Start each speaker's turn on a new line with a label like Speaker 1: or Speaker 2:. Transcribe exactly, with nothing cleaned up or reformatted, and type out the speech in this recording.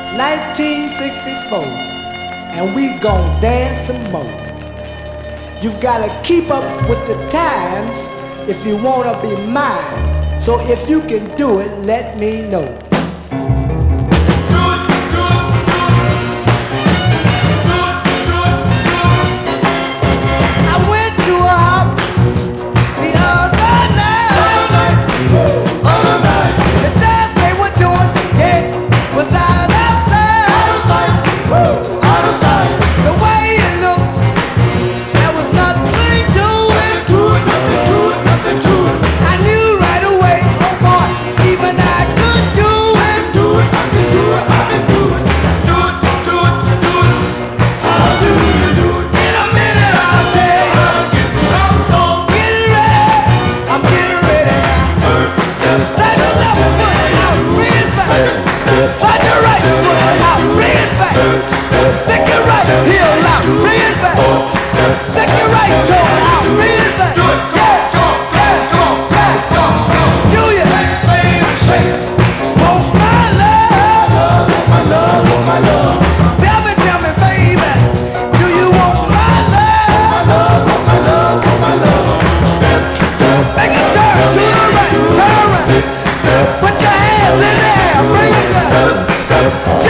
Speaker 1: nineteen sixty-four, and we gon' dance some more. You gotta keep up with the times if you wanna be mine. So if you can do it, let me know.
Speaker 2: Put your hands in there, bring it down.